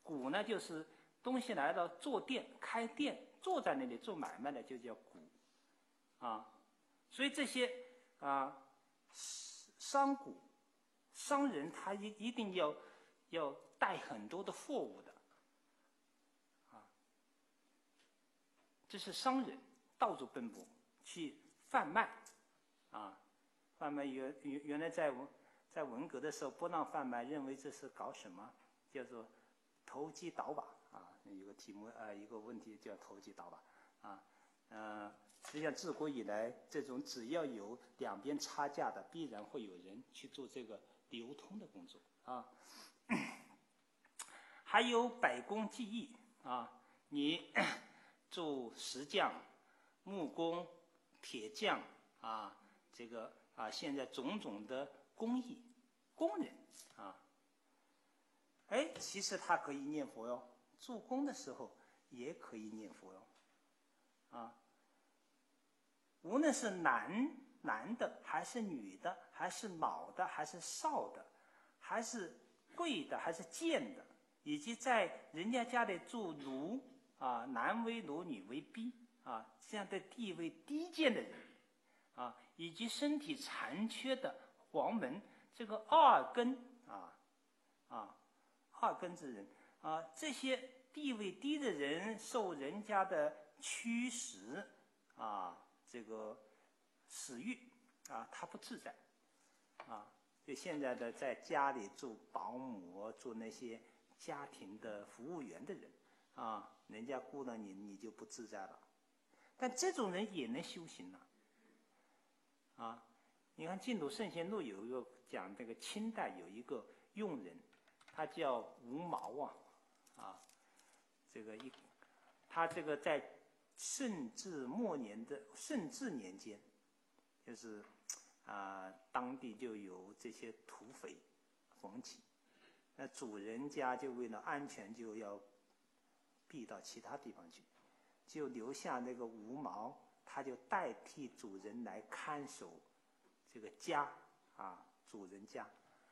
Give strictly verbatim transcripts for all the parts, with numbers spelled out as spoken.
贾呢就是东西来了做店开店，坐在那里做买卖的就叫贾啊。所以这些啊商贾商人他一一定要要带很多的货物的啊，这是商人到处奔波去贩卖啊，贩卖原原原来在文在文革的时候不让贩卖，认为这是搞什么叫做投机倒把啊，有个题目啊，一个问题叫投机倒把啊，呃，实际上自古以来，这种只要有两边差价的，必然会有人去做这个流通的工作啊。还有百工技艺啊，你做石匠、木工、铁匠啊，这个啊，现在种种的工艺工人啊，哎，其实他可以念佛哟，做工的时候也可以念佛哟，啊，无论是男男的还是女的，还是老的还是少的，还是贵的还是贱的，以及在人家家里做奴啊，男为奴女为婢啊，这样的地位低贱的人啊，以及身体残缺的黄门，这个二根啊啊二根之人啊，这些地位低的人受人家的驱使啊，这个使欲啊，他不自在啊。就现在的在家里做保姆、做那些家庭的服务员的人啊，人家雇了你，你就不自在了。但这种人也能修行呢啊。啊，你看《净土圣贤录》有一个讲这个清代有一个佣人，他叫吴毛啊啊，这个一他这个在顺治末年的顺治年间，就是啊，当地就有这些土匪逢起，那主人家就为了安全就要避到其他地方去，就留下那个吴毛，他就代替主人来看守这个家啊，主人家。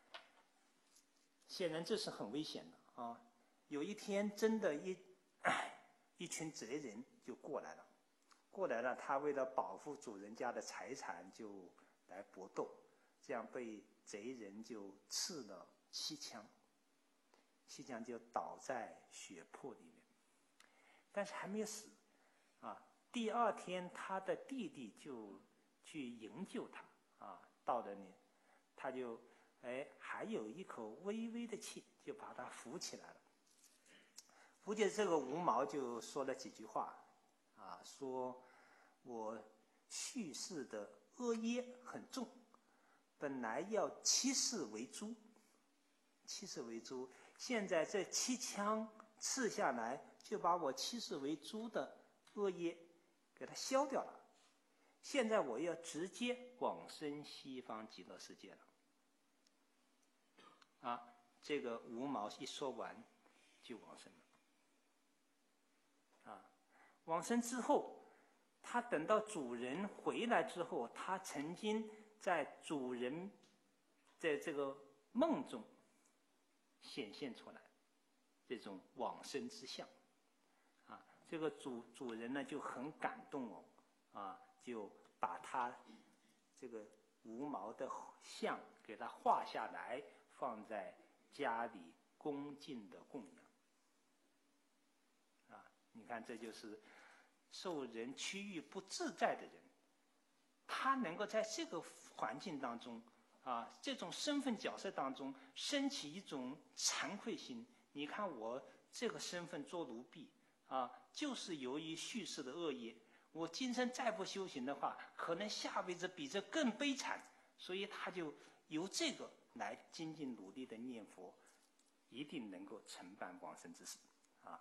显然这是很危险的啊！有一天，真的一一群贼人就过来了，过来了，他为了保护主人家的财产，就来搏斗，这样被贼人就刺了七枪，七枪就倒在血泊里面，但是还没有死啊！第二天，他的弟弟就去营救他啊，到了那，他就。哎，还有一口微微的气，就把他扶起来了。扶起这个吴毛就说了几句话，啊，说我蓄世的恶业很重，本来要七世为猪，七世为猪，现在这七枪刺下来，就把我七世为猪的恶业给它消掉了。现在我要直接往生西方极乐世界了。啊，这个吴毛一说完，就往生了。啊，往生之后，他等到主人回来之后，他曾经在主人在这个梦中显现出来这种往生之相。啊，这个主主人呢就很感动哦，啊，就把他这个吴毛的像给他画下来。放在家里恭敬的供养，啊，你看这就是受人区域不自在的人，他能够在这个环境当中，啊，这种身份角色当中升起一种惭愧心。你看我这个身份做奴婢，啊，就是由于蓄世的恶业，我今生再不修行的话，可能下辈子比这更悲惨，所以他就由这个。来精进努力的念佛，一定能够承办往生之事啊。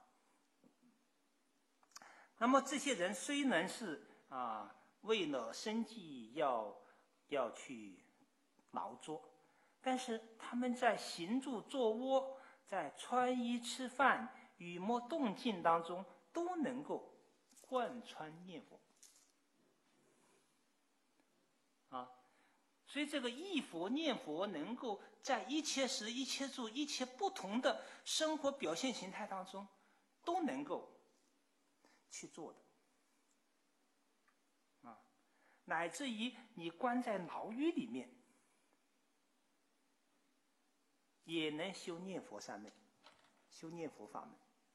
那么这些人虽然是啊为了生计要要去劳作，但是他们在行住坐卧、在穿衣吃饭、语默动静当中，都能够贯穿念佛啊。 所以这个忆佛念佛能够在一切时、一切处、一切不同的生活表现形态当中，都能够去做的。啊，乃至于你关在牢狱里面，也能修念佛三昧，修念佛法门。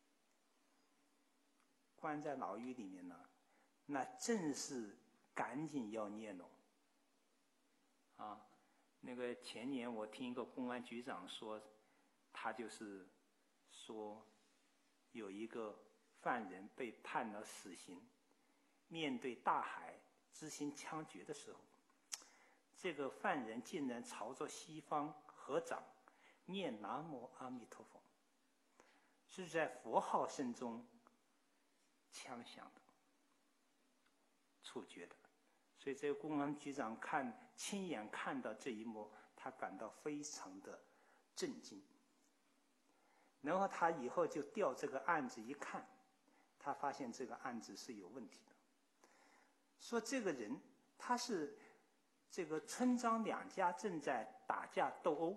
关在牢狱里面呢，那正是赶紧要念哦。啊，那个前年我听一个公安局长说，他就是说有一个犯人被判了死刑，面对大海执行枪决的时候，这个犯人竟然朝着西方合掌念南无阿弥陀佛，是在佛号声中枪响的，处决的。所以这个公安局长看亲眼看到这一幕，他感到非常的震惊。然后他以后就调这个案子一看，他发现这个案子是有问题的。说这个人他是这个村庄两家正在打架斗殴，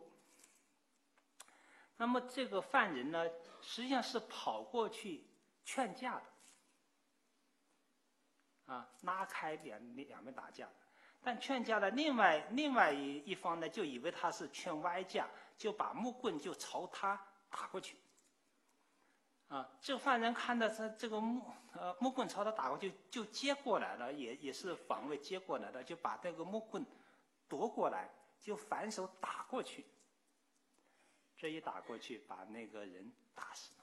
那么这个犯人呢，实际上是跑过去劝架的。啊，拉开两两边打架，但劝架的另外另外一一方呢，就以为他是劝歪架，就把木棍就朝他打过去。啊，这个犯人看到他这个木呃木棍朝他打过去，就接过来了，也也是防卫接过来的，就把那个木棍夺过来，就反手打过去。这一打过去，把那个人打死了。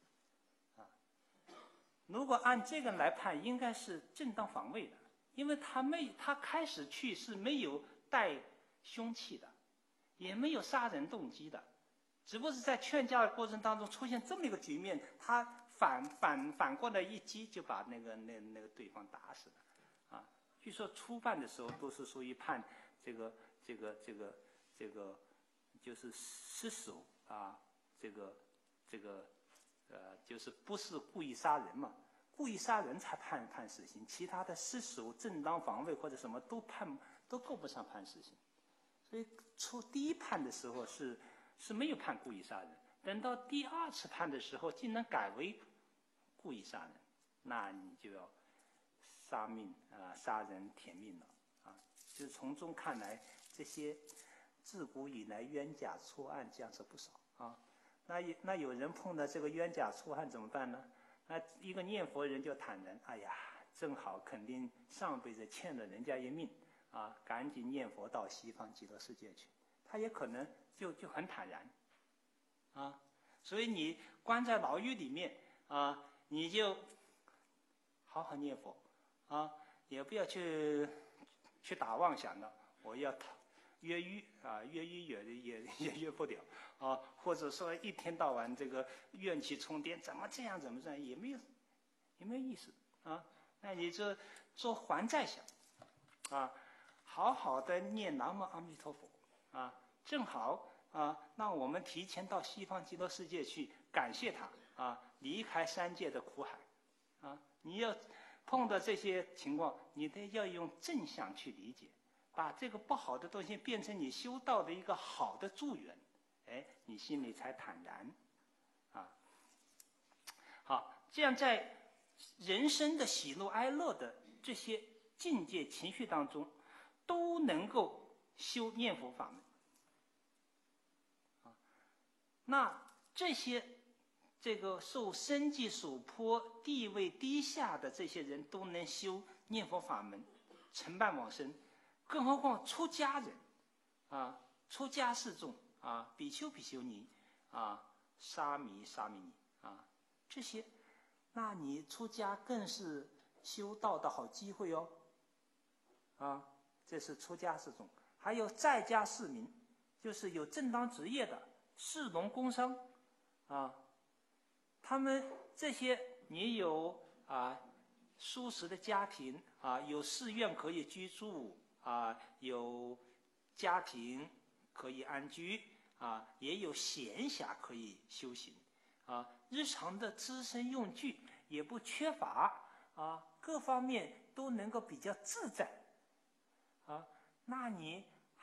如果按这个来判，应该是正当防卫的，因为他没他开始去是没有带凶器的，也没有杀人动机的，只不过是在劝架的过程当中出现这么一个局面，他反反反过来一击就把那个那那个对方打死了。啊，据说初判的时候都是属于判这个这个这个这个就是失手啊，这个这个。呃，就是不是故意杀人嘛？故意杀人才判判死刑，其他的失手、正当防卫或者什么都判都够不上判死刑。所以出第一判的时候是是没有判故意杀人，等到第二次判的时候，竟然改为故意杀人，那你就要杀命啊、呃，杀人填命了啊！就是从中看来，这些自古以来冤假错案降者不少啊。那有那有人碰到这个冤假错案怎么办呢？那一个念佛人就坦然，哎呀，正好肯定上辈子欠了人家一命啊，赶紧念佛到西方极乐世界去。他也可能就就很坦然，啊，所以你关在牢狱里面啊，你就好好念佛啊，也不要去去打妄想了，我要越狱啊，越狱也也也越不了啊，或者说一天到晚这个怨气冲天，怎么这样怎么这样，也没有也没有意思啊。那你就做还债想啊，好好的念南无阿弥陀佛啊，正好啊，让我们提前到西方极乐世界去感谢他啊，离开三界的苦海啊。你要碰到这些情况，你得要用正向去理解。把这个不好的东西变成你修道的一个好的助缘，哎，你心里才坦然，啊，好，这样在人生的喜怒哀乐的这些境界情绪当中，都能够修念佛法门，啊，那这些这个受生计所迫、地位低下的这些人都能修念佛法门，成办往生。更何况出家人，啊，出家示众啊，比丘比丘尼啊，沙弥沙弥尼啊，这些，那你出家更是修道的好机会哦，啊，这是出家示众。还有在家市民，就是有正当职业的士农工商啊，他们这些你有啊舒适的家庭啊，有寺院可以居住。啊，有家庭可以安居啊，也有闲暇可以修行啊，日常的资身用具也不缺乏啊，各方面都能够比较自在啊。那你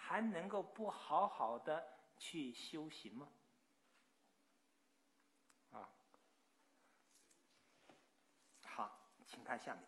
还能够不好好的去修行吗？啊，好，请看下面。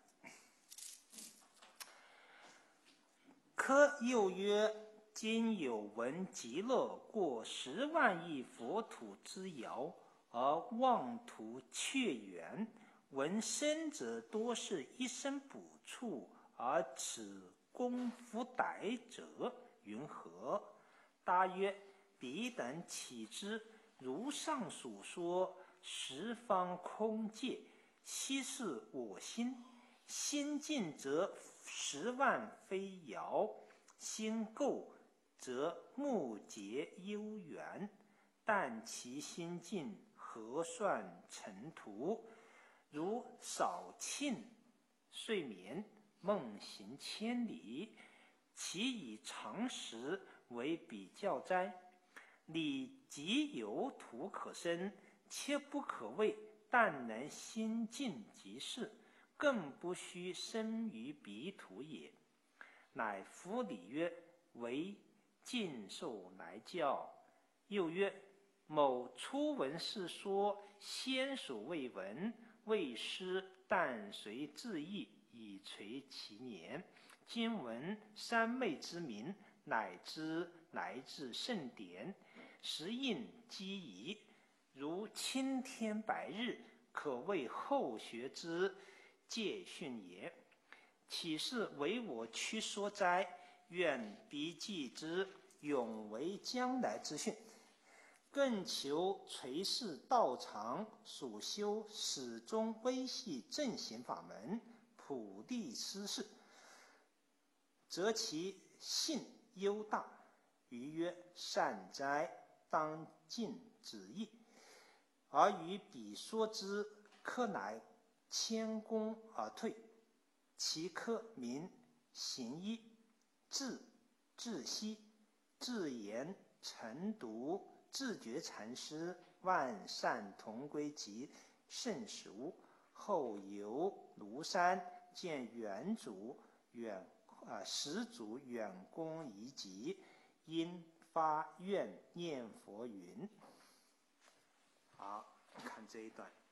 科又曰：今有闻极乐过十万亿佛土之遥，而妄图却远，闻生者多是一生补处，而此功夫歹者云何？答曰：彼等岂知如上所说，十方空界，悉是我心。心尽则十万非遥，心垢则目结悠远。但其心尽，何算尘途？如少庆睡眠，梦行千里，其以常识为比较哉？理即有土可生，切不可畏，但能心尽即是，更不须生于彼土也。乃夫礼曰：唯尽受来教。又曰：某初闻是说，先所未闻，未师但随自意，以垂其年。今闻三昧之名，乃知来自圣典，时应机宜，如青天白日，可谓后学之戒训也。岂是为我屈说哉？愿彼记之，永为将来之训。更求垂世道场所修始终微细正行法门，普利施事，则其性优大。余曰：善哉，当尽旨意。而与彼说之，科乃谦恭而退。其科名行医、智、智息、智言、晨读、自觉禅师、万善同归集甚熟。后游庐山，见远祖远啊始祖远公遗迹，因发愿念佛云。好，看这一段。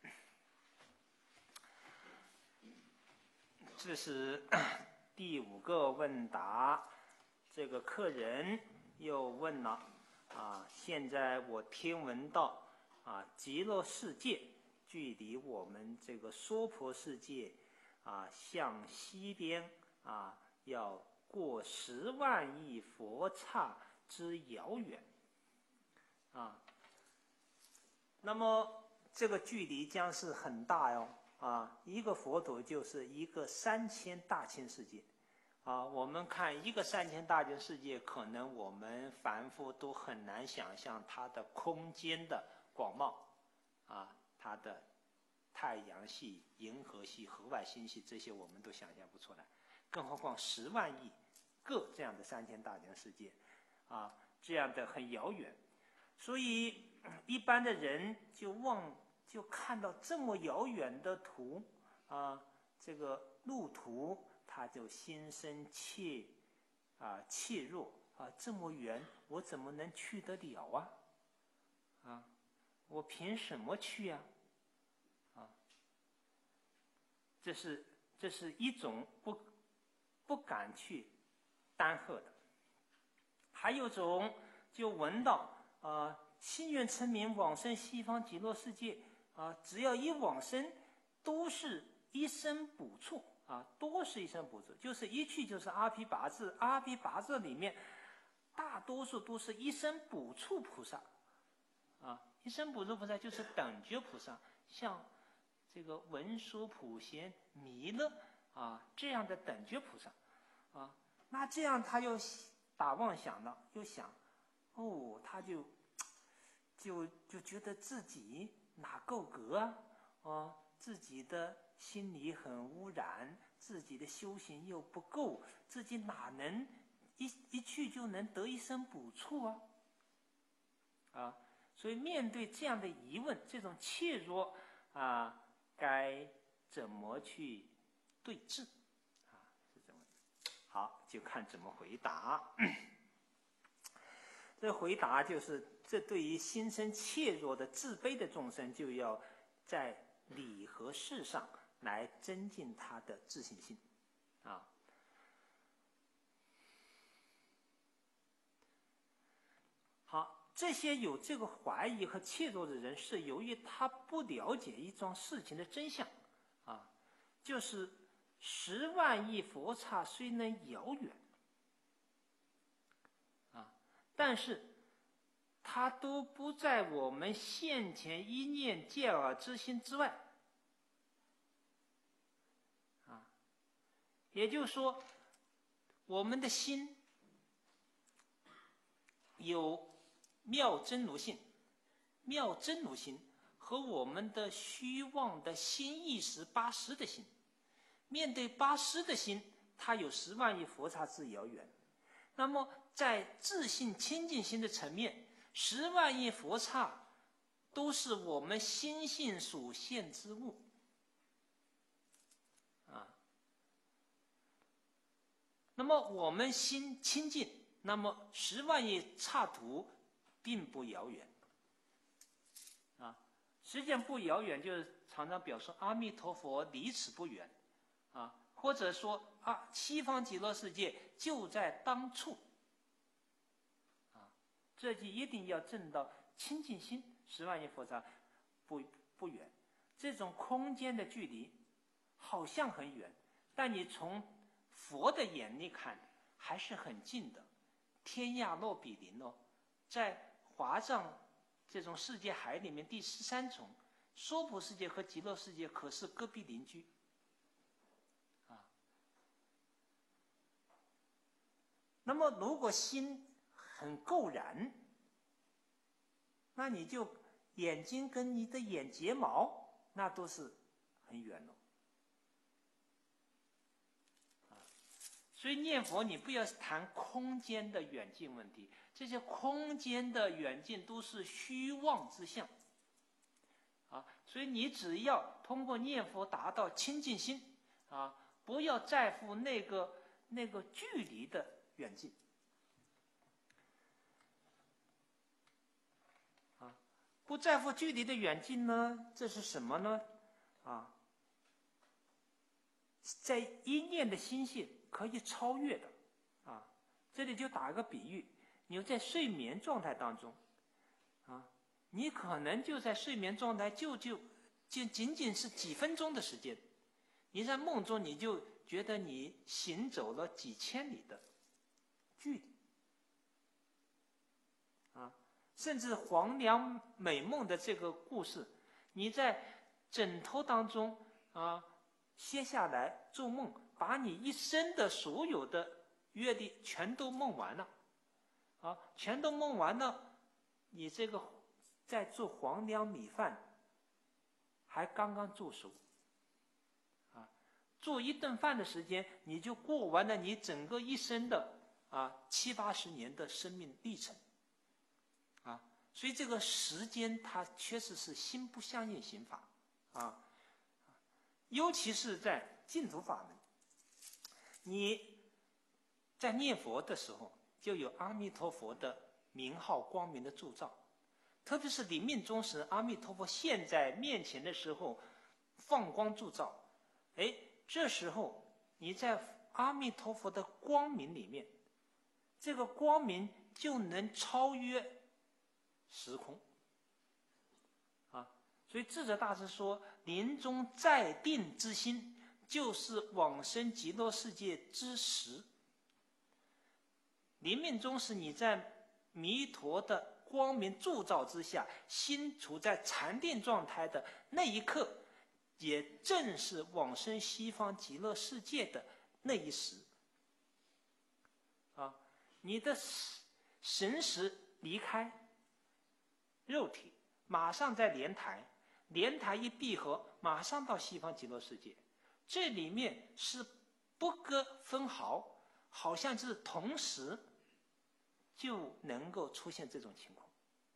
这是第五个问答，这个客人又问了啊，现在我听闻到啊，极乐世界距离我们这个娑婆世界啊，向西边啊，要过十万亿佛刹之遥远啊。那么这个距离将是很大哟。啊，一个佛土就是一个三千大千世界，啊，我们看一个三千大千世界，可能我们凡夫都很难想象它的空间的广袤，啊，它的太阳系、银河系、河外星系这些我们都想象不出来，更何况十万亿个这样的三千大千世界，啊，这样的很遥远，所以一般的人就忘。就看到这么遥远的图啊，这个路途，他就心生怯啊怯弱啊，这么远，我怎么能去得了啊？啊，我凭什么去呀？啊，这是这是一种不不敢去担荷的。还有种就闻到啊，心愿成名，往生西方极乐世界。啊，只要一往生，都是一生补处啊，多是一生补处，就是一去就是阿毗跋致，阿毗跋致里面大多数都是一生补处菩萨，啊，一生补处菩萨就是等觉菩萨，像这个文殊普贤弥勒啊这样的等觉菩萨，啊，那这样他又打妄想了，又想，哦，他就就就觉得自己。哪够格啊？哦，自己的心里很污染，自己的修行又不够，自己哪能一一去就能得一生补处啊？啊，所以面对这样的疑问，这种怯弱啊，该怎么去对治？啊，是这么。好，就看怎么回答。 这回答就是，这对于心生怯弱的自卑的众生，就要在理和事上来增进他的自信心，啊。好，这些有这个怀疑和怯弱的人，是由于他不了解一桩事情的真相，啊，就是十万亿佛刹虽能遥远，啊，但是它都不在我们现前一念见耳之心之外，啊，也就是说，我们的心有妙真如性，妙真如心和我们的虚妄的心意识八识的心，面对八识的心，它有十万亿佛刹之遥远。那么在自信清净心的层面，十万亿佛刹都是我们心性所现之物，啊。那么我们心清净，那么十万亿刹土并不遥远，啊，实际上不遥远，就是常常表示阿弥陀佛离此不远，啊，或者说啊，西方极乐世界就在当处，啊，这就一定要证到清净心，十万亿佛刹不不远，这种空间的距离好像很远，但你从佛的眼里看还是很近的，天涯若比邻哦。在华藏这种世界海里面，第十三重娑婆世界和极乐世界可是隔壁邻居，啊。那么如果心很够然，那你就眼睛跟你的眼睫毛那都是很远了，啊。所以念佛你不要谈空间的远近问题，这些空间的远近都是虚妄之相，啊，所以你只要通过念佛达到清净心，啊，不要在乎那个那个距离的远近，啊，不在乎距离的远近呢，这是什么呢？啊，在一念的心性可以超越的，啊，这里就打个比喻。你在睡眠状态当中，啊，你可能就在睡眠状态就就就仅仅是几分钟的时间，你在梦中你就觉得你行走了几千里的距离，啊，甚至黄粱美梦的这个故事，你在枕头当中啊歇下来做梦，把你一生的所有的阅历全都梦完了。啊，全都梦完了，你这个在做黄粱米饭，还刚刚做熟，啊，做一顿饭的时间，你就过完了你整个一生的啊七八十年的生命历程，啊，所以这个时间它确实是心不相应行法，啊，尤其是在净土法门，你在念佛的时候，就有阿弥陀佛的名号光明的铸造，特别是临命终时，阿弥陀佛现在面前的时候，放光铸造，哎，这时候你在阿弥陀佛的光明里面，这个光明就能超越时空，啊，所以智者大师说，临终在定之心，就是往生极乐世界之时。临命终时，你在弥陀的光明铸造之下，心处在禅定状态的那一刻，也正是往生西方极乐世界的那一时。啊，你的神识离开肉体，马上在莲台，莲台一闭合，马上到西方极乐世界。这里面是不割分毫，好像是同时就能够出现这种情况，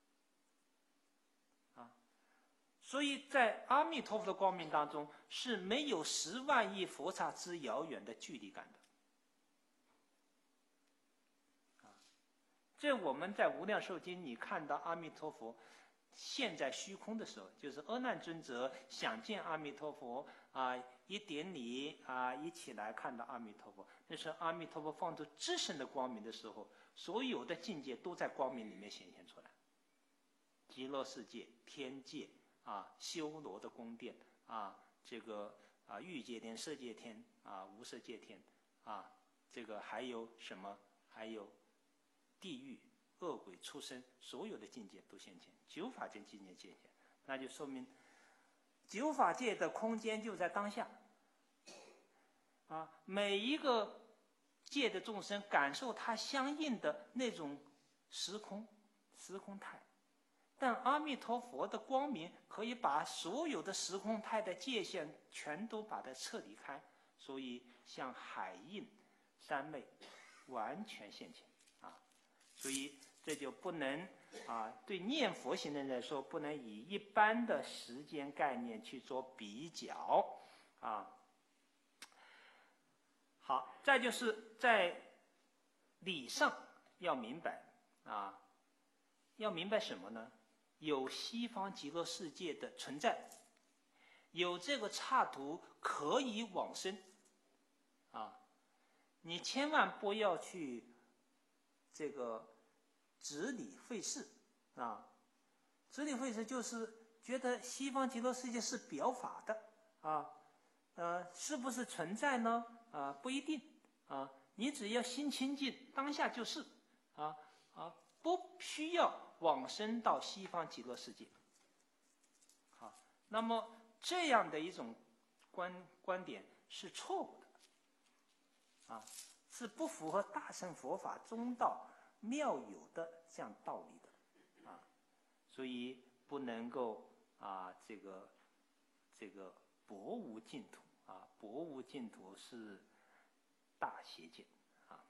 啊，所以在阿弥陀佛的光明当中是没有十万亿佛刹之遥远的距离感的，啊， 这我们在《无量寿经》你看到阿弥陀佛现在虚空的时候，就是阿难尊者想见阿弥陀佛啊，一点礼啊，一起来看到阿弥陀佛。那是阿弥陀佛放出至圣的光明的时候，所有的境界都在光明里面显现出来。极乐世界、天界啊，修罗的宫殿啊，这个啊欲界天、色界天啊、无色界天啊，这个还有什么？还有地狱、恶鬼、畜生，所有的境界都现前，九法界境界现前，那就说明九法界的空间就在当下。啊，每一个界的众生感受它相应的那种时空、时空态，但阿弥陀佛的光明可以把所有的时空态的界限全都把它彻底开，所以像海印、三昧完全现前啊，所以这就不能啊，对念佛行的人来说，不能以一般的时间概念去做比较啊。好，再就是在理上要明白啊，要明白什么呢？有西方极乐世界的存在，有这个刹土可以往生啊，你千万不要去这个执理费事啊，执理费事就是觉得西方极乐世界是表法的啊，呃，是不是存在呢？啊，不一定啊，你只要心清净，当下就是啊啊，不需要往生到西方极乐世界。好，那么这样的一种观观点是错误的，啊，是不符合大乘佛法中道妙有的这样道理的，啊，所以不能够啊这个这个薄无净土。啊，薄无净土是大邪见啊！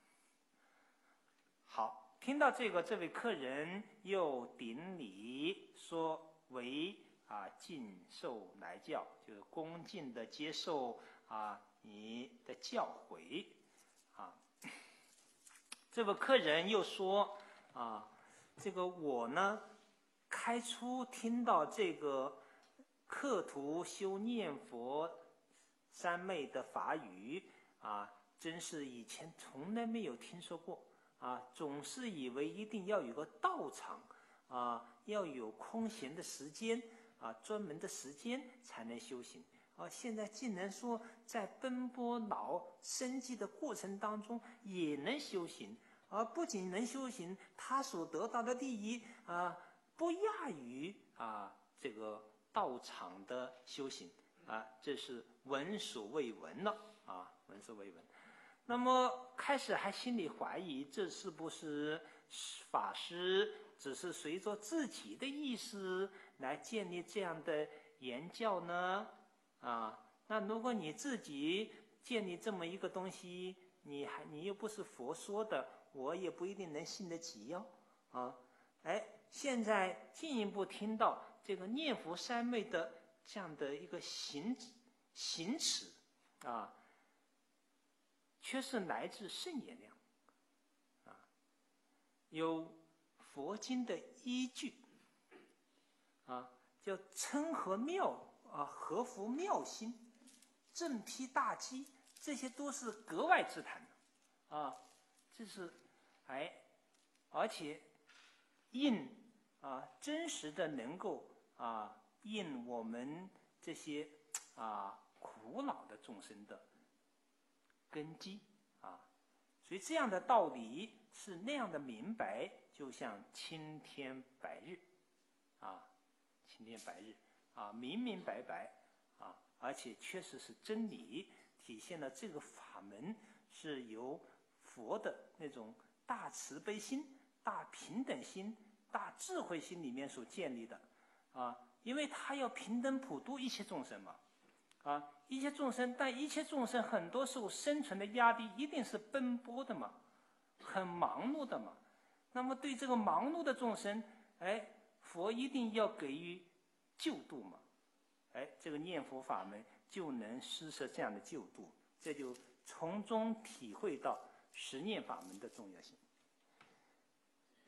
好，听到这个，这位客人又顶礼说：“为啊敬受来教，就是恭敬的接受啊你的教诲啊。”这位客人又说：“啊，这个我呢，开初听到这个客徒修念佛。”三昧的法语啊，真是以前从来没有听说过啊！总是以为一定要有个道场啊，要有空闲的时间啊，专门的时间才能修行啊。现在竟然说在奔波劳生计的过程当中也能修行，而不仅能修行，他所得到的利益啊，不亚于啊这个道场的修行。啊，这是闻所未闻了啊，闻所未闻。那么开始还心里怀疑，这是不是法师只是随着自己的意思来建立这样的言教呢？啊，那如果你自己建立这么一个东西，你还你又不是佛说的，我也不一定能信得起哟。啊，哎，现在进一步听到这个念佛三昧的。这样的一个行行持啊，却是来自圣言量啊，有佛经的依据啊，叫称合妙啊，合乎妙心，正披大机，这些都是格外之谈啊，这是哎，而且应啊真实的能够啊。应我们这些啊苦恼的众生的根基啊，所以这样的道理是那样的明白，就像青天白日啊，青天白日啊，明明白白啊，而且确实是真理，体现了这个法门是由佛的那种大慈悲心、大平等心、大智慧心里面所建立的啊。因为他要平等普度一切众生嘛，啊，一切众生，但一切众生很多时候生存的压力一定是奔波的嘛，很忙碌的嘛。那么对这个忙碌的众生，哎，佛一定要给予救度嘛，哎，这个念佛法门就能施设这样的救度，这就从中体会到十念法门的重要性。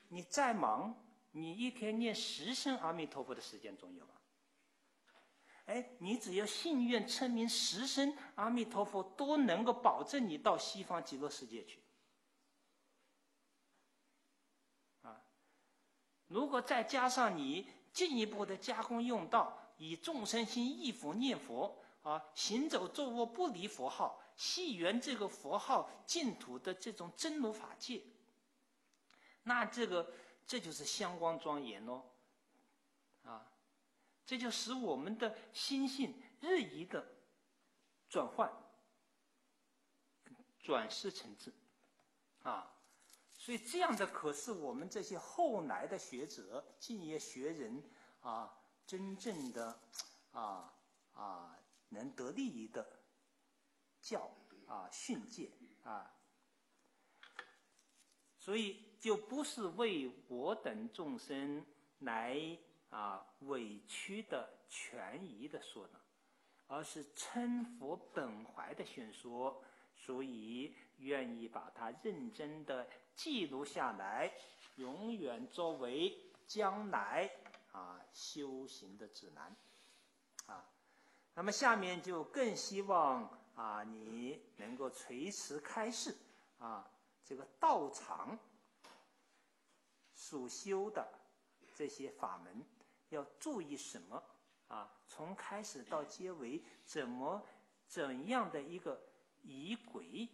你再忙，你一天念十声阿弥陀佛的时间总有吧？哎，你只要信愿称名十声阿弥陀佛，都能够保证你到西方极乐世界去。啊，如果再加上你进一步的加工用道，以众生心忆佛念佛啊，行走坐卧不离佛号，系缘这个佛号净土的这种真如法界，那这个这就是香光庄严哦，啊，这就使我们的心性日益的转换、转世成智，啊，所以这样的可是我们这些后来的学者、敬业学人啊，真正的啊啊能得利益的教啊训诫啊，所以就不是为我等众生来啊委屈的权宜的说呢，而是称佛本怀的宣说，所以愿意把它认真的记录下来，永远作为将来啊修行的指南啊。那么下面就更希望啊你能够垂慈开示啊，这个道场所修的这些法门要注意什么啊？从开始到结尾，怎么怎样的一个仪轨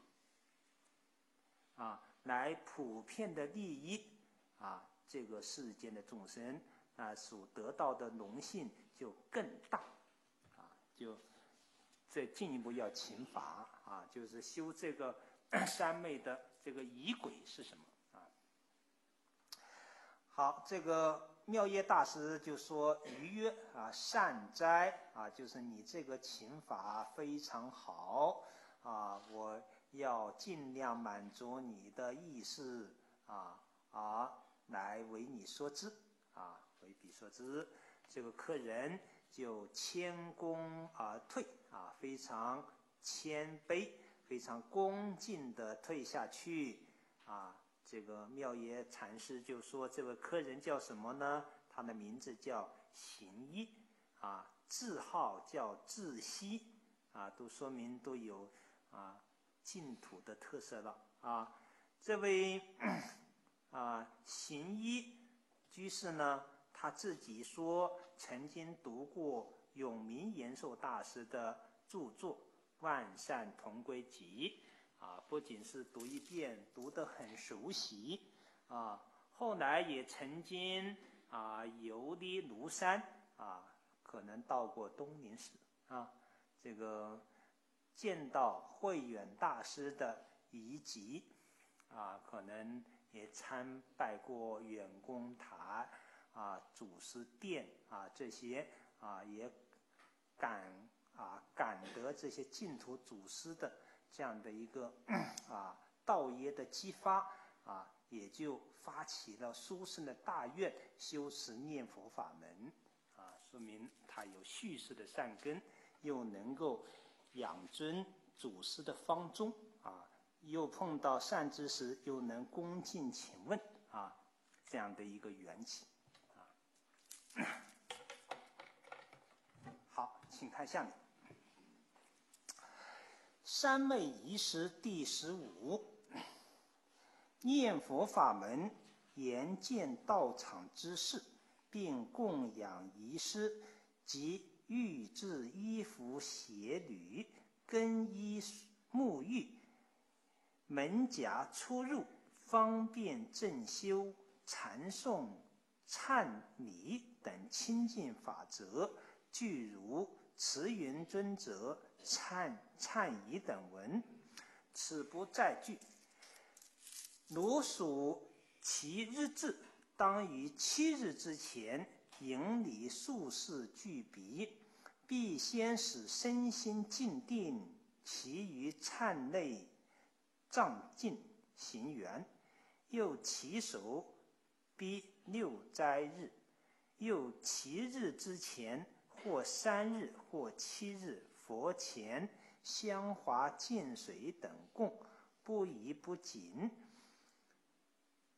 啊，来普遍的利益啊这个世间的众生啊，所得到的荣幸就更大啊，就再进一步要勤法啊，就是修这个三昧的这个仪轨是什么啊？好，这个妙业大师就说：“愉悦啊，善哉啊，就是你这个勤法非常好啊，我要尽量满足你的意思啊啊，来为你说知啊，为彼说知。”这个客人就谦恭而退啊，非常谦卑、非常恭敬地退下去啊。这个妙业禅师就说，这位客人叫什么呢？他的名字叫行一啊，字号叫智希啊，都说明都有啊净土的特色了啊。这位啊行一居士呢，他自己说曾经读过永明延寿大师的著作《万善同归集》啊，不仅是读一遍，读得很熟悉啊。后来也曾经啊游历庐山啊，可能到过东林寺啊，这个见到慧远大师的遗迹啊，可能也参拜过远公塔啊、祖师殿啊这些啊，也感啊感得这些净土祖师的这样的一个啊道业的激发啊，也就发起了殊胜的大愿，修持念佛法门啊，说明他有蓄世的善根，又能够养尊祖师的方宗啊，又碰到善知识，又能恭敬请问啊，这样的一个缘起啊。好，请看下面。三昧仪式第十五，念佛法门严建道场之事，并供养仪师及预制衣服鞋履、更衣沐浴、门甲出入，方便正修、禅诵、忏礼等清净法则，具如慈云尊者忏忏仪等文，此不再句。如属其日至，当于七日之前迎礼术士具笔，必先使身心静定，其余忏类藏尽行缘。又其手逼六斋日，又其日之前或三日或七日，佛前香华净水等供，不宜不谨。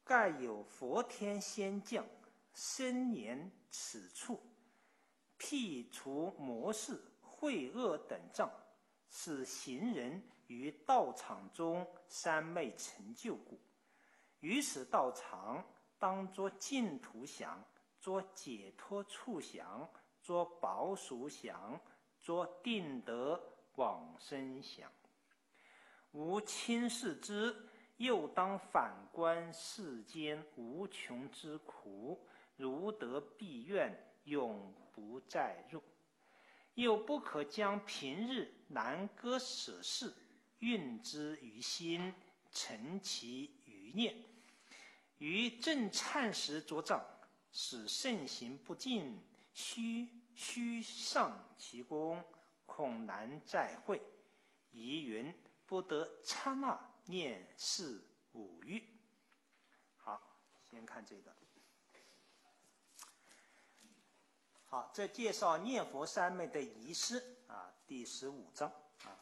盖有佛天仙将深言此处，辟除魔事秽恶等障，使行人于道场中三昧成就故。于此道场，当作净土想，作解脱处想，作宝属想，作定得往生想。吾轻视之，又当反观世间无穷之苦，如得必愿，永不再入。又不可将平日难割舍事运之于心，成其余念，于正忏时作障，使圣行不尽，须须上其功，恐难再会。疑云不得刹那念是五欲。好，先看这个。好，这介绍念佛三昧的仪式啊，第十五章啊。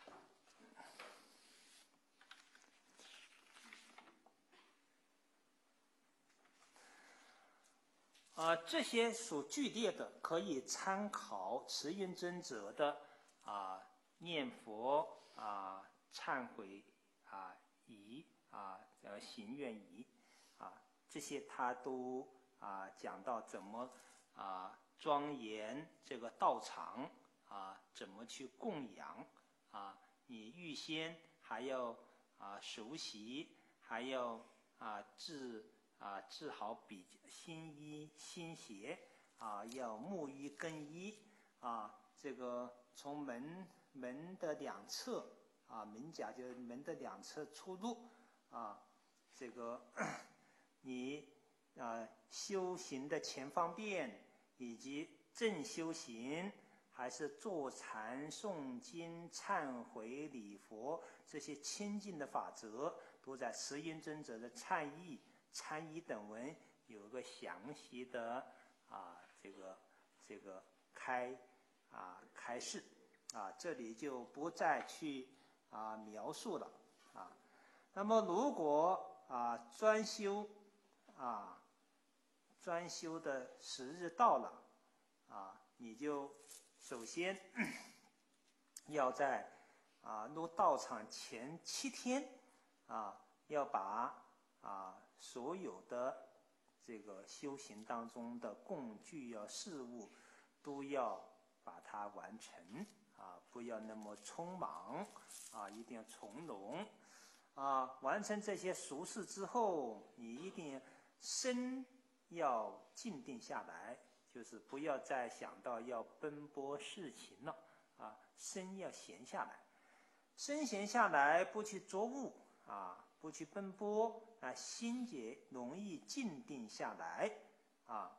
啊，这些所具列的可以参考慈云真者的啊念佛啊忏悔啊仪啊呃行愿仪啊，这些他都啊讲到怎么啊庄严这个道场啊，怎么去供养啊，你预先还要啊熟悉，还要啊治啊治好比新衣新鞋啊，要沐浴更衣啊，这个从门门的两侧啊，门甲就是门的两侧出入啊，这个你啊修行的前方便，以及正修行还是坐禅诵经忏悔礼佛这些清净的法则，都在慈云真者的忏意参仪等文有个详细的啊这个这个开啊开示啊，这里就不再去啊描述了啊。那么如果啊专修啊专修的时日到了啊，你就首先要在啊入道场前七天啊，要把啊所有的这个修行当中的供具要事物都要把它完成啊，不要那么匆忙啊，一定要从容啊。完成这些俗事之后，你一定身要静定下来，就是不要再想到要奔波事情了啊，身要闲下来，身闲下来，不去作物啊，不去奔波啊，心也容易静定下来啊。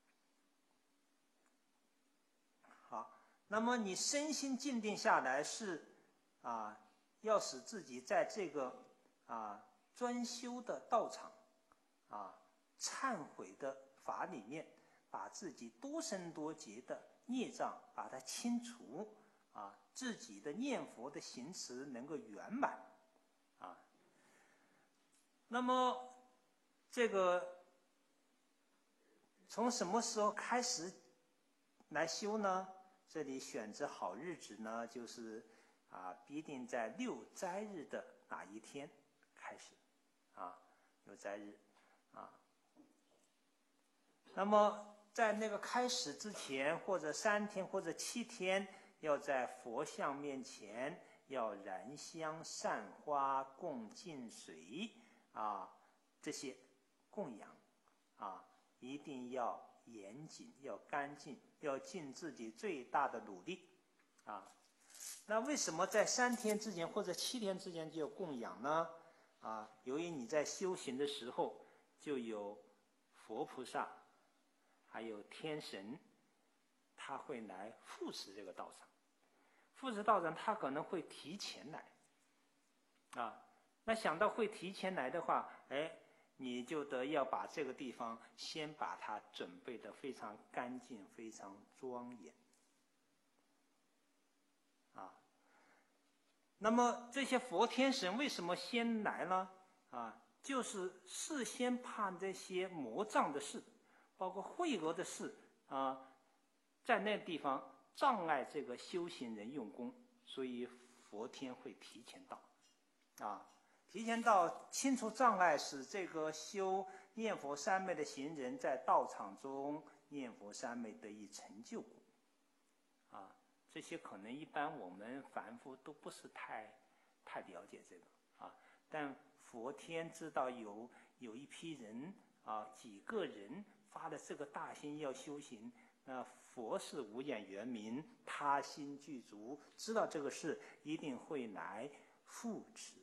好，那么你身心静定下来是啊，要使自己在这个啊专修的道场啊忏悔的法里面，把自己多生多劫的孽障把它清除啊，自己的念佛的行持能够圆满啊。那么这个从什么时候开始来修呢？这里选择好日子呢，就是啊必定在六斋日的哪一天开始啊，六斋日啊。那么在那个开始之前，或者三天或者七天，要在佛像面前要燃香散花供净水啊，这些供养啊，一定要严谨，要干净，要尽自己最大的努力啊。那为什么在三天之前或者七天之前就要供养呢？啊，由于你在修行的时候就有佛菩萨还有天神，他会来护持这个道场，护持道场他可能会提前来啊。那想到会提前来的话，哎，你就得要把这个地方先把它准备得非常干净，非常庄严啊。那么这些佛天神为什么先来呢？啊， 就是事先怕这些魔障的事，包括秽恶的事啊，在那地方障碍这个修行人用功，所以佛天会提前到，啊，提前到清除障碍，使这个修念佛三昧的行人在道场中念佛三昧得以成就果，啊，这些可能一般我们凡夫都不是太太了解这个啊，但佛天知道有有一批人啊，几个人发了这个大心要修行，那佛是无眼圆明，他心具足，知道这个事一定会来扶持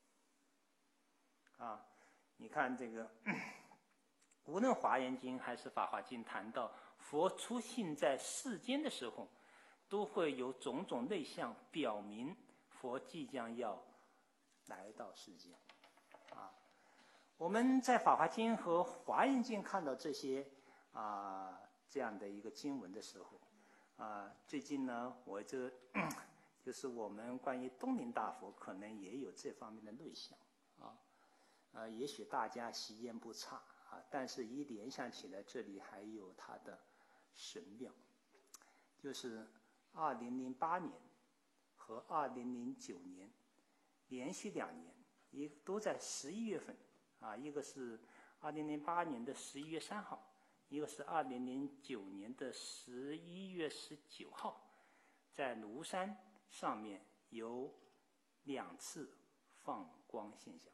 的。啊，你看这个，无论华严经还是法华经谈到佛出现在世间的时候，都会有种种内相表明佛即将要来到世间。啊，我们在法华经和华严经看到这些啊这样的一个经文的时候，啊，最近呢，我这就是我们关于东林大佛可能也有这方面的内相啊，啊，也许大家习焉不差啊，但是一联想起来，这里还有它的神妙，就是二零零八年和二零零九年连续两年，一都在十一月份啊，一个是二零零八年的十一月三号，一个是二零零九年的十一月十九号，在庐山上面有两次放光现象。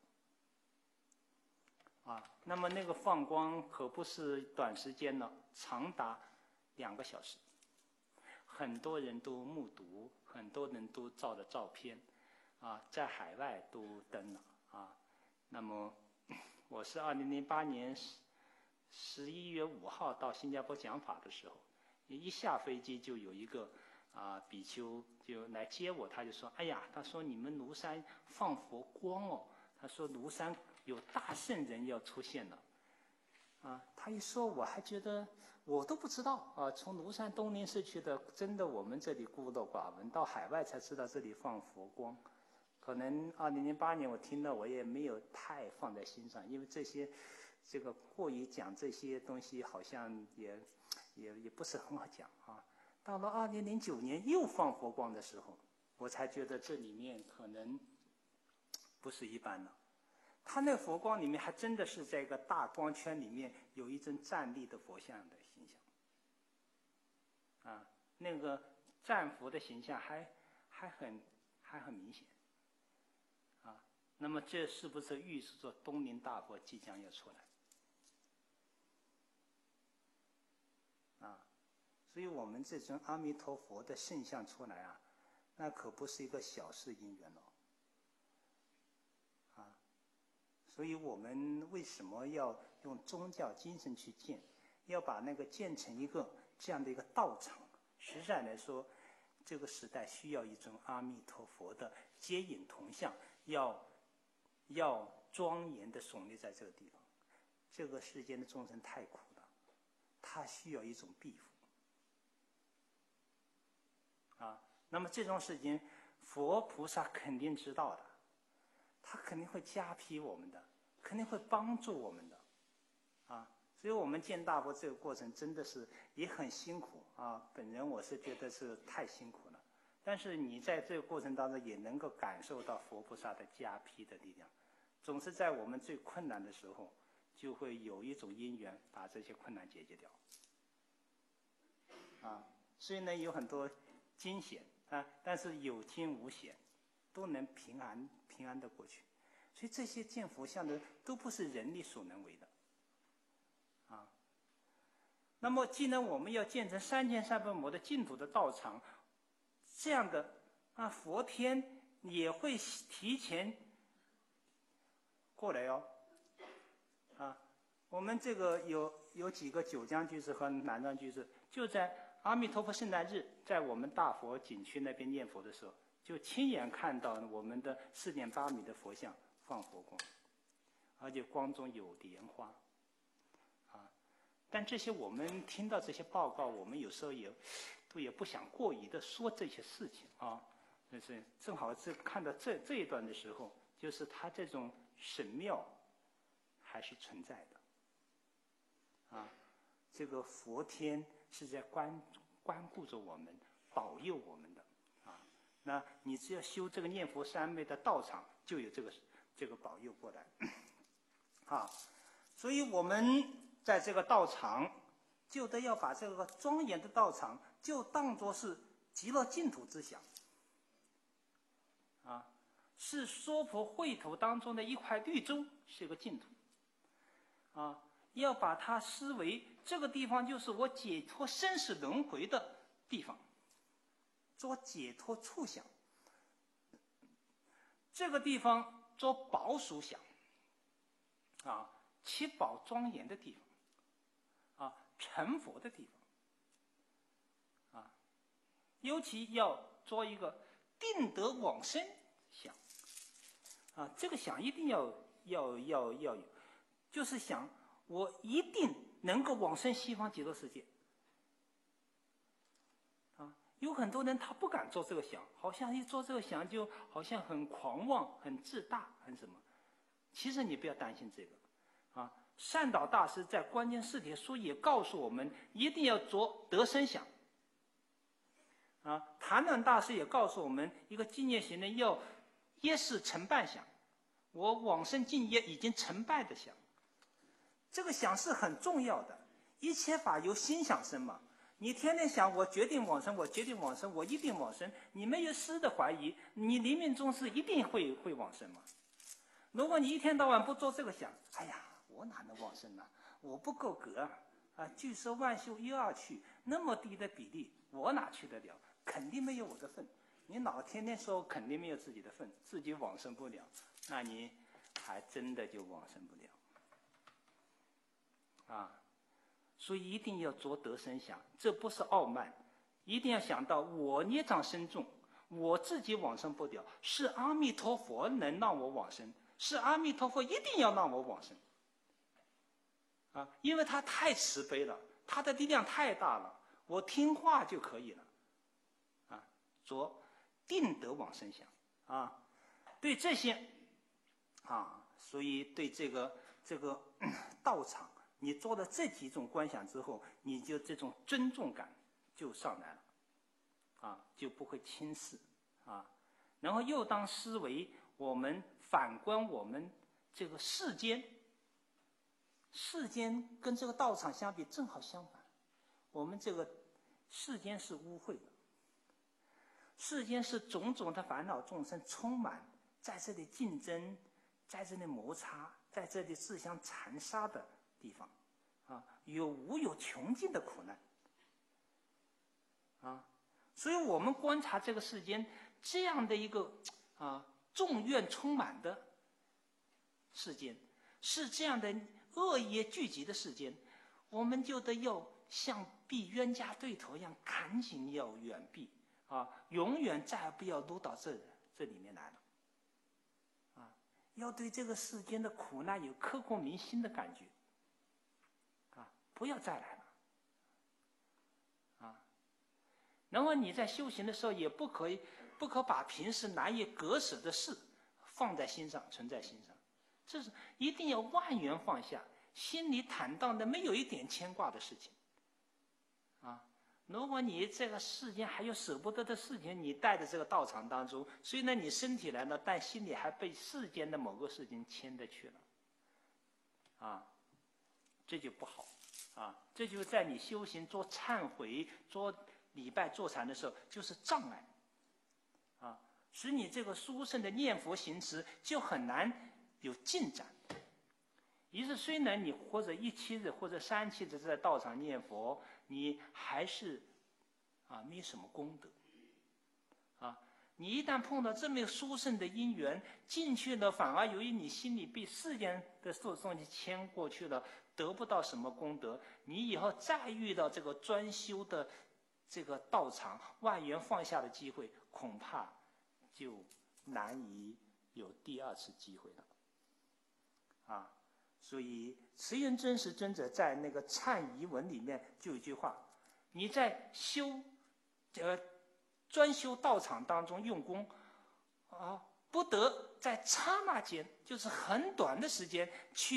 啊，那么那个放光可不是短时间了，长达两个小时，很多人都目睹，很多人都照了照片，啊，在海外都登了啊。那么我是二零零八年十一月五号到新加坡讲法的时候，一下飞机就有一个啊比丘就来接我，他就说：“哎呀，他说你们庐山放佛光哦，他说庐山有大圣人要出现了。”啊，他一说我还觉得我都不知道啊，从庐山东林寺去的，真的我们这里孤陋寡闻，到海外才知道这里放佛光。可能二零零八年我听了，我也没有太放在心上，因为这些这个过于讲这些东西，好像也也也不是很好讲啊。到了二零零九年又放佛光的时候，我才觉得这里面可能不是一般的。他那个佛光里面还真的是在一个大光圈里面有一尊站立的佛像的形象，啊，那个站佛的形象还还很还很明显，啊，那么这是不是预示着东林大佛即将要出来？啊，所以我们这尊阿弥陀佛的圣像出来啊，那可不是一个小事因缘哦。所以我们为什么要用宗教精神去建，要把那个建成一个这样的一个道场？实在来说，这个时代需要一尊阿弥陀佛的接引铜像，要要庄严的耸立在这个地方。这个世间的众生太苦了，他需要一种庇护。啊，那么这种事情，佛菩萨肯定知道的。他肯定会加庇我们的，肯定会帮助我们的，啊，所以我们建大佛这个过程真的是也很辛苦啊。本人我是觉得是太辛苦了，但是你在这个过程当中也能够感受到佛菩萨的加庇的力量，总是在我们最困难的时候，就会有一种因缘把这些困难解决掉，啊，所以呢有很多惊险啊，但是有惊无险。都能平安平安的过去，所以这些建佛像的都不是人力所能为的，啊。那么既然我们要建成三千三百亩的净土的道场，这样的啊，佛天也会提前过来哦，啊，我们这个有有几个九江居士和南庄居士，就在阿弥陀佛圣诞日，在我们大佛景区那边念佛的时候。就亲眼看到我们的四点八米的佛像放佛光，而且光中有莲花，啊！但这些我们听到这些报告，我们有时候也都也不想过于的说这些事情啊。但是正好是看到这这一段的时候，就是他这种神妙还是存在的。啊，这个佛天是在关关顾着我们，保佑我们的。啊，那你只要修这个念佛三昧的道场，就有这个这个保佑过来。啊，所以我们在这个道场，就得要把这个庄严的道场，就当作是极乐净土之想。啊，是娑婆秽土当中的一块绿洲，是个净土。啊，要把它视为这个地方就是我解脱生死轮回的地方，做解脱处想。这个地方做宝属想，啊，七宝庄严的地方，啊，成佛的地方，啊，尤其要做一个定得往生想，啊，这个想一定要要要要有，就是想我一定能够往生西方极乐世界。啊，有很多人他不敢做这个想，好像一做这个想就好像很狂妄、很自大、很什么。其实你不要担心这个，啊，善导大师在《关键释帖书》也告诉我们，一定要做得生想。啊，谭鸾大师也告诉我们，一个敬业行人要业事成败想，我往生敬业已经成败的想。这个想是很重要的，一切法由心想生嘛。你天天想我决定往生，我决定往生，我一定往生，你没有丝的怀疑，你临命终时一定会会往生嘛。如果你一天到晚不做这个想，哎呀，我哪能往生呢？我不够格啊！啊，据说万修一二去，那么低的比例，我哪去得了？肯定没有我的份。你老天天说肯定没有自己的份，自己往生不了，那你还真的就往生不了。啊，所以一定要着得生想，这不是傲慢，一定要想到我孽障深重，我自己往生不了，是阿弥陀佛能让我往生，是阿弥陀佛一定要让我往生。啊，因为他太慈悲了，他的力量太大了，我听话就可以了。啊，着定得往生想。啊，对这些，啊，所以对这个这个道场。你做了这几种观想之后，你就这种尊重感就上来了，啊，就不会轻视，啊，然后又当思维我们反观我们这个世间，世间跟这个道场相比正好相反，我们这个世间是污秽的，世间是种种的烦恼众生充满，在这里竞争，在这里摩擦，在这里自相残杀的地方，啊，有无有穷尽的苦难，啊，所以我们观察这个世间这样的一个啊众怨充满的世间，是这样的恶业聚集的世间，我们就得要像避冤家对头一样，赶紧要远避，啊，永远再不要落到这这里面来了，啊，要对这个世间的苦难有刻骨铭心的感觉。不要再来了，啊！然后你在修行的时候，也不可以不可把平时难以割舍的事放在心上，存在心上，这是一定要万缘放下，心里坦荡的，没有一点牵挂的事情，啊！如果你这个世间还有舍不得的事情，你带着这个道场当中，虽然你身体来了，但心里还被世间的某个事情牵着去了，啊，这就不好。啊，这就是在你修行做忏悔、做礼拜、做禅的时候，就是障碍，啊，使你这个殊胜的念佛行持就很难有进展。于是，虽然你或者一期的或者三期的在道场念佛，你还是啊没什么功德。啊，你一旦碰到这么殊胜的因缘进去了，反而由于你心里被世间的所东西牵过去了。得不到什么功德，你以后再遇到这个专修的这个道场，万缘放下的机会，恐怕就难以有第二次机会了。啊，所以慈云真实尊者在那个忏仪文里面就有一句话：你在修这个专修道场当中用功，啊，不得在刹那间，就是很短的时间去。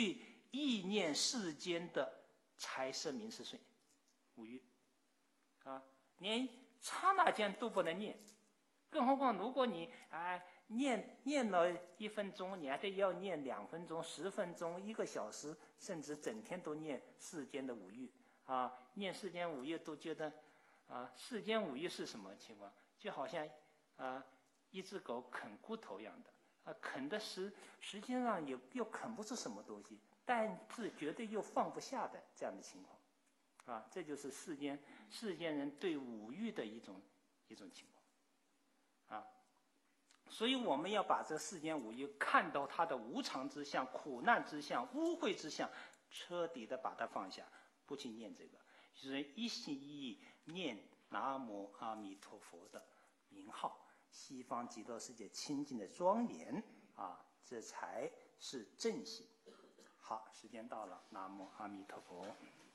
意念世间的财色名食睡，五欲啊，连刹那间都不能念，更何况如果你哎念念了一分钟，你还得要念两分钟、十分钟、一个小时，甚至整天都念世间的五欲啊！念世间五欲都觉得啊，世间五欲是什么情况？就好像啊一只狗啃骨头一样的啊，啃的实实际上也又啃不出什么东西，但是绝对又放不下的这样的情况啊，这就是世间世间人对五欲的一种一种情况啊。所以我们要把这世间五欲看到它的无常之相、苦难之相、污秽之相，彻底的把它放下，不去念这个，就是一心一意念南无阿弥陀佛的名号，西方极乐世界清净的庄严啊，这才是正行。好，时间到了，南无阿弥陀佛。